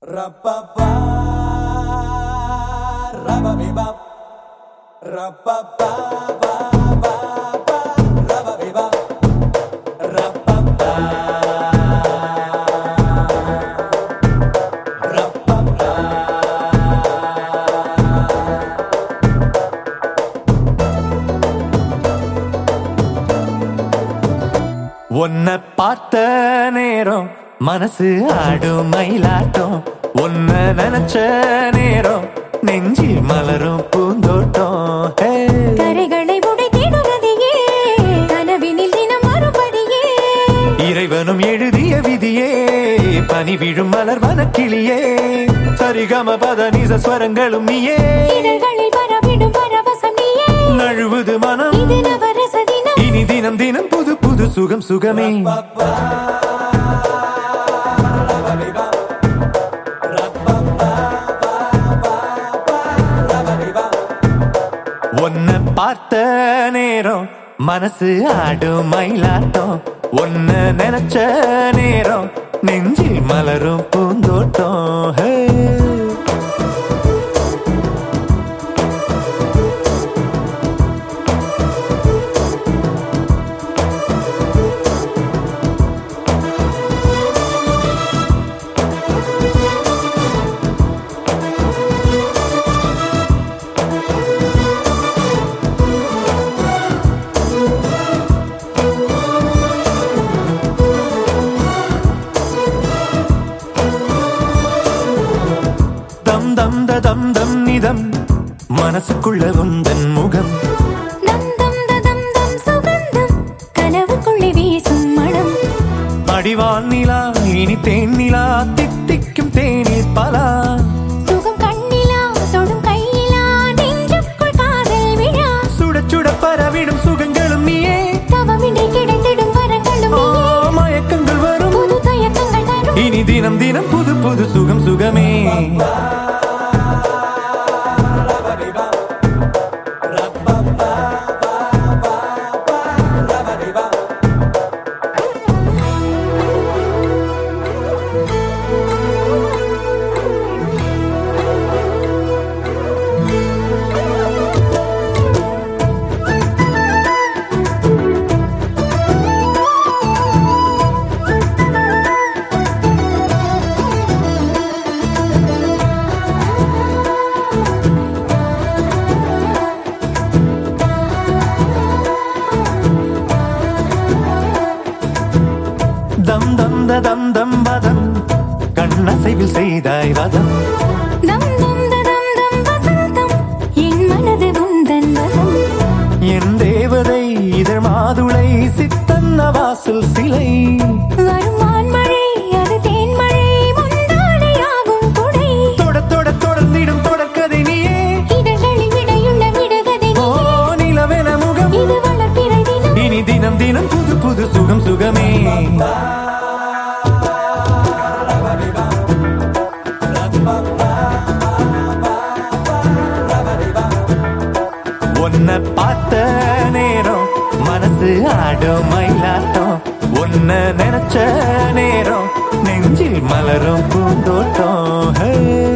Rapapa, rababibab, rapapa, rababibab, rapapa, rapapa. உன்னை பார்த்த நேரம் மனசு ஆடும் மயிலாட்டம், உன்னை நினைச்ச நேரம் நெஞ்சில் மலரும் பூந்தோட்டம். கரைகளை உடைத்திடுவதையே கனவினில் தினம் மறுபடியே இறைவனும் எழுதிய விதியே, பனி விழும் மலர் வனக்கிளியே, சரிகம பத நிச ஸ்வரங்களும் நீயே, இதழ்களில் பரவிடும் பரவசம் நீயே, நழுவுது மனம் இது நவரச தினம், இனி தினம் தினம் புது புது சுகம் சுகமே. உன்னை பார்த்த நேரம் மனசு ஆடும் மயிலாட்டம், உன்னை நினைச்ச நேரம் நெஞ்சில் மலரும் பூந்தோட்டம். தம் தம் தம் தம் நிதம் மனசுக்குள்ள உந்தன் முகம், தம் தம் தம் தம் சுகந்தம் கனவுக்குள்ளே வீசும் மனம், அடிவான் நிலா இனி தேன் நிலா தித்திக்கும் தேனில் பலா, சுகம் கண்ணிலா தொடும் கையிலா நெஞ்சுக்குள் காதல் விழா, சுட சுட பரவிடும் சுகங்களும் நீயே, தவமின்றி கிடைத்திடும் வரங்களும் நீயே, மயக்கங்கள் வரும் புது தயக்கங்கள் தரும் இனி தினம் தினம் புது புது சுகம் சுகமே. தம் தம் தம் தம் வதம் கண்ணசைவில் செய்தாய் வதம், தம் தம் தம் தம் வசந்தம் என் மனது உந்தன் வசம், என் தேவதை இதழ் மாதுளை சித்தன்ன வாசல் சிலை, வருமான் மழை அது தேன் மழை முந்தானையாகும் கொடை, தொட தொட தொடர்ந்திடும் தொடர்கதை நீயே, இதழ்களில் விடையுள்ள விடுகதை ஓ நீயே, நிலவென முகம் இது வளர்ப்பிறை தினம் இனி தினம் தினம் புது புது சுகம் சுகமே. உன்னை பார்த்த நேரம் மனசு ஆடும் மயிலாட்டம், உன்னை நினைச்ச நேரம் நெஞ்சில் மலரும் பூந்தோட்டம்.